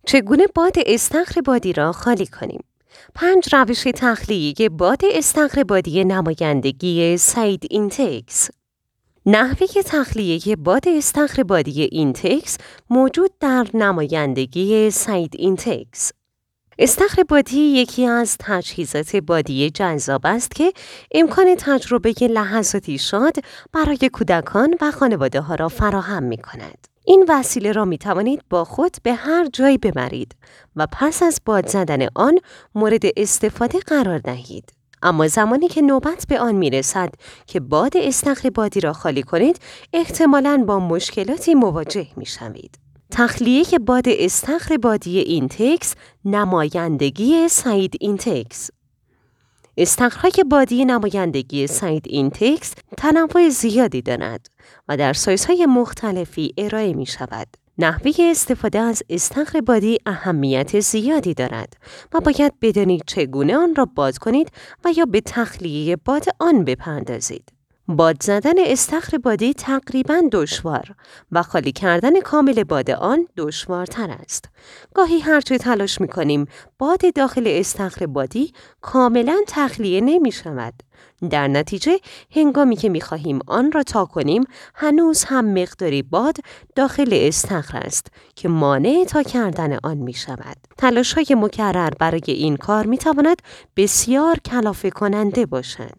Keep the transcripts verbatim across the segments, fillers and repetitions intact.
چگونه باد استخر بادی را خالی کنیم؟ پنج روش تخلیه باد استخر بادی نمایندگی ساید اینتکس. نحوه تخلیه باد استخر بادی اینتکس موجود در نمایندگی ساید اینتکس. استخر بادی یکی از تجهیزات بادی جذاب است که امکان تجربه لحظاتی شاد برای کودکان و خانواده ها را فراهم می کند. این وسیله را می توانید با خود به هر جایی ببرید و پس از باد زدن آن مورد استفاده قرار دهید. اما زمانی که نوبت به آن می رسد که باد استخر بادی را خالی کنید، احتمالاً با مشکلاتی مواجه می شوید. تخلیه باد استخر بادی اینتکس، نمایندگی ساید اینتکس. استخرهای بادی نمایندگی ساید اینتکس تنوع زیادی دارد و در سایزهای مختلفی ارائه می شود. نحوه استفاده از استخر بادی اهمیت زیادی دارد و باید بدانید چگونه آن را باد کنید و یا به تخلیه باد آن بپردازید. باد زدن استخر بادی تقریباً دشوار و خالی کردن کامل باد آن دشوارتر است. گاهی هرچه تلاش می‌کنیم باد داخل استخر بادی کاملاً تخلیه نمی‌شود. در نتیجه هنگامی که می‌خواهیم آن را تا کنیم هنوز هم مقداری باد داخل استخر است که مانع تا کردن آن می‌شود. تلاش‌های مکرر برای این کار می‌تواند بسیار کلافه کننده باشد.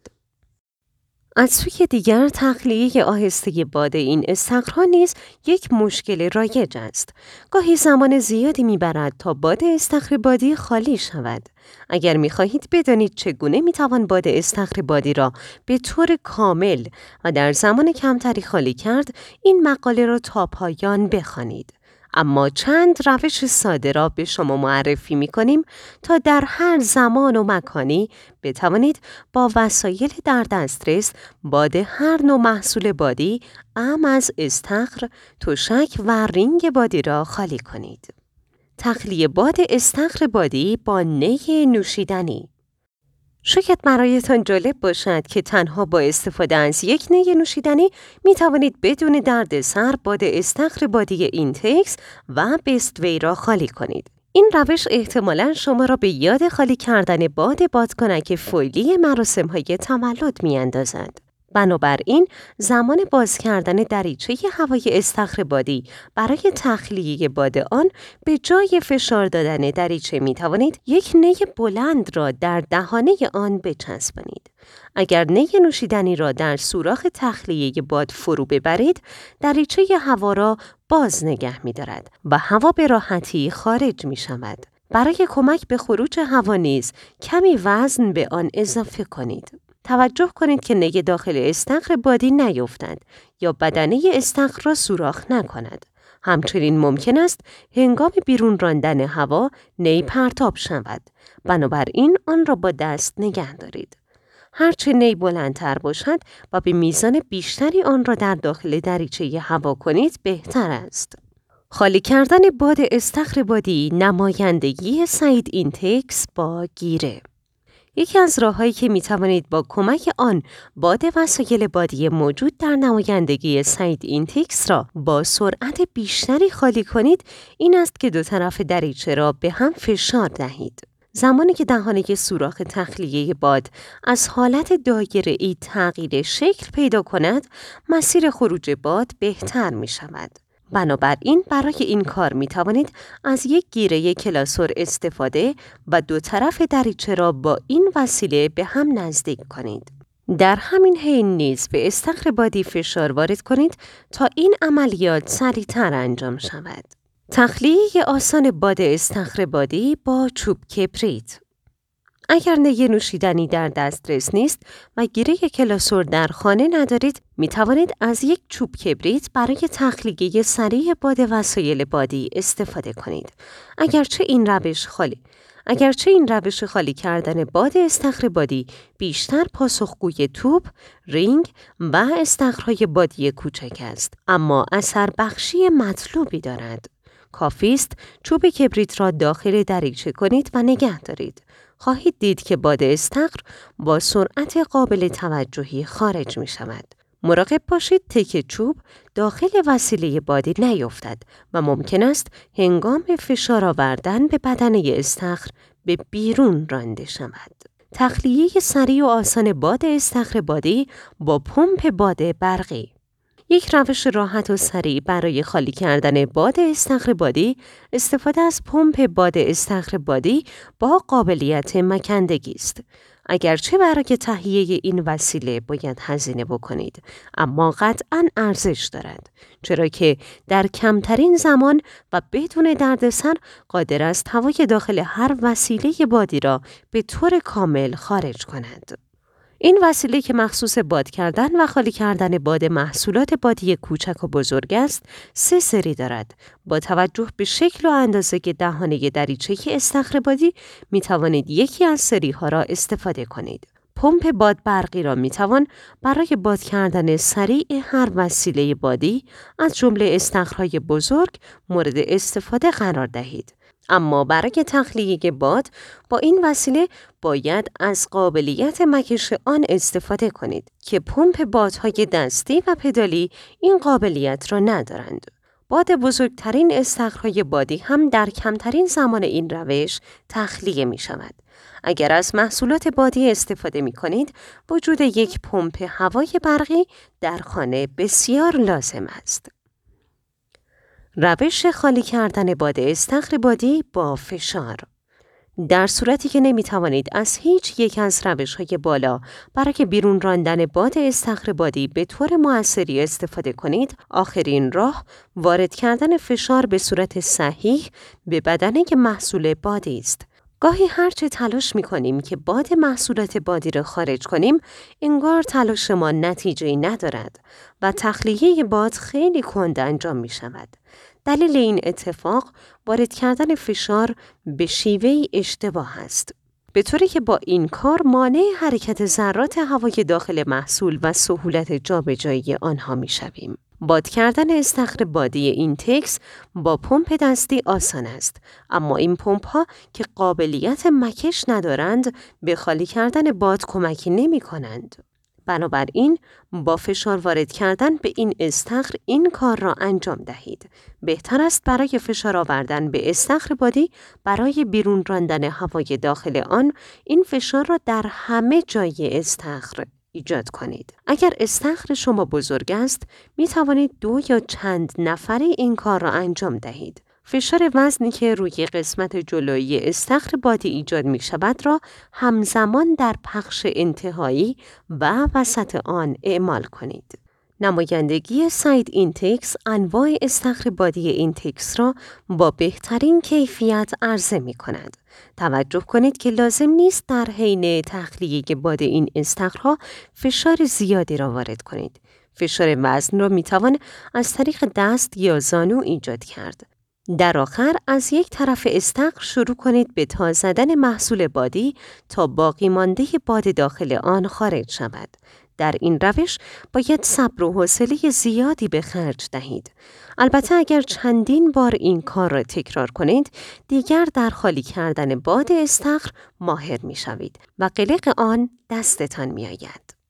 از سوی دیگر تخلیه آهسته باد این استخرها نیز یک مشکل رایج است. گاهی زمان زیادی میبرد تا باد استخر بادی خالی شود. اگر میخواهید بدانید چگونه میتوان باد استخر بادی را به طور کامل و در زمان کمتری خالی کرد، این مقاله را تا پایان بخوانید. اما چند روش ساده را به شما معرفی می کنیم تا در هر زمان و مکانی بتوانید با وسایل در دسترس باد هر نوع محصول بادی، اعم از استخر، تشک و رینگ بادی را خالی کنید. تخلیه باد استخر بادی با نی نوشیدنی. شاید برایتان جالب باشد که تنها با استفاده از یک نی نوشیدنی می توانید بدون دردسر باد استخر بادی اینتکس و بستوی را خالی کنید. این روش احتمالاً شما را به یاد خالی کردن باد بادکنک فویلی مراسم‌های تولد می اندازد. بنابراین زمان باز کردن دریچه هوای استخر بادی برای تخلیه باد آن به جای فشار دادن دریچه می توانید یک نی بلند را در دهانه آن بچسبانید. اگر نی نوشیدنی را در سوراخ تخلیه باد فرو ببرید، دریچه هوا را باز نگه می دارد و هوا به راحتی خارج می شود. برای کمک به خروج هوا نیز کمی وزن به آن اضافه کنید. توجه کنید که نی داخل استخر بادی نیفتد یا بدنه استخر را سوراخ نکند. همچنین ممکن است هنگام بیرون راندن هوا نی پرتاب شود. بنابراین آن را با دست نگه دارید. هرچه نی بلندتر باشد و به میزان بیشتری آن را در داخل دریچه هوا کنید بهتر است. خالی کردن باد استخر بادی نمایندگی ساید اینتکس با گیره. یکی از راه‌هایی که می‌توانید با کمک آن باد وسایل بادی موجود در نمایندگی ساید اینتکس را با سرعت بیشتری خالی کنید، این است که دو طرف دریچه را به هم فشار دهید. زمانی که دهانه سوراخ تخلیه باد از حالت دایره‌ای تغییر شکل پیدا کند، مسیر خروج باد بهتر می‌شود. بنابراین برای این کار می توانید از یک گیره کلاسور استفاده و دو طرف دریچه را با این وسیله به هم نزدیک کنید. در همین حین نیز به استخر بادی فشار وارد کنید تا این عملیات سریعتر انجام شود. تخلیه آسان باد استخر بادی با چوب کبریت. اگر نی نوشیدنی در دسترس نیست و گیره کلاسور در خانه ندارید، می توانید از یک چوب کبریت برای تخلیه سریع باد وسایل بادی استفاده کنید. اگرچه این روش خالی اگرچه این روش خالی کردن باد استخر بادی بیشتر پاسخگوی توپ، رینگ و استخرهای بادی کوچک است، اما اثر بخشی مطلوبی دارد. کافی است چوب کبریت را داخل دریچه کنید و نگه دارید. خواهید دید که باد استخر با سرعت قابل توجهی خارج می شود. مراقب باشید تکه چوب داخل وسیله بادی نیفتد و ممکن است هنگام فشار آوردن به بدنه استخر به بیرون رانده شود. تخلیه سریع و آسان باد استخر بادی با پمپ باد برقی. یک روش راحت و سریع برای خالی کردن باد استخر بادی استفاده از پمپ باد استخر بادی با قابلیت مکندگی است. اگرچه برای تهیه این وسیله باید هزینه بکنید، اما قطعاً ارزش دارد، چرا که در کمترین زمان و بدون دردسر قادر است هوای داخل هر وسیله بادی را به طور کامل خارج کند. این وسیله که مخصوص باد کردن و خالی کردن باد محصولات بادی کوچک و بزرگ است، سه سری دارد. با توجه به شکل و اندازه دهانه دریچه استخر بادی می توانید یکی از سری ها را استفاده کنید. پمپ باد برقی را می توان برای باد کردن سریع هر وسیله بادی از جمله استخرهای بزرگ مورد استفاده قرار دهید. اما برای تخلیه باد با این وسیله باید از قابلیت مکش آن استفاده کنید که پمپ بادهای دستی و پدالی این قابلیت را ندارند. باد بزرگترین استخرهای بادی هم در کمترین زمان این روش تخلیه می شود. اگر از محصولات بادی استفاده می کنید، وجود یک پمپ هوای برقی در خانه بسیار لازم است. روش خالی کردن باد استخر بادی با فشار. در صورتی که نمی توانید از هیچ یک از روش‌های بالا برای بیرون راندن باد استخر بادی به طور مؤثری استفاده کنید، آخرین راه وارد کردن فشار به صورت صحیح به بدنه محصول بادی است. گاهی هرچه تلاش می کنیم که باد محصولات بادی را خارج کنیم، انگار تلاش ما نتیجه‌ای ندارد و تخلیه باد خیلی کند انجام می شود. دلیل این اتفاق وارد کردن فشار به شیوهی اشتباه است، به طوری که با این کار مانع حرکت ذرات هوای داخل محصول و سهولت جابجایی آنها می شویم. باد کردن استخر بادی اینتکس با پمپ دستی آسان است، اما این پمپ ها که قابلیت مکش ندارند به خالی کردن باد کمکی نمی کنند. بنابراین با فشار وارد کردن به این استخر این کار را انجام دهید. بهتر است برای فشار آوردن به استخر بادی برای بیرون راندن هوای داخل آن این فشار را در همه جای استخر ایجاد کنید. اگر استخر شما بزرگ است، می توانید دو یا چند نفری این کار را انجام دهید. فشار وزنی که روی قسمت جلویی استخر بادی ایجاد می شود را همزمان در بخش انتهایی و وسط آن اعمال کنید. نمایندگی ساید اینتکس انواع استخر بادی اینتکس را با بهترین کیفیت عرضه می کند. توجه کنید که لازم نیست در حین تخلیه باد این استخرها فشار زیادی را وارد کنید. فشار وزن را می توان از طریق دست یا زانو ایجاد کرد. در آخر از یک طرف استخر شروع کنید به تا زدن محصول بادی تا باقی مانده باد داخل آن خارج شود. در این روش باید صبر و حوصله زیادی به خرج دهید. البته اگر چندین بار این کار را تکرار کنید، دیگر در خالی کردن باد استخر ماهر می شوید و قلق آن دستتان می آید.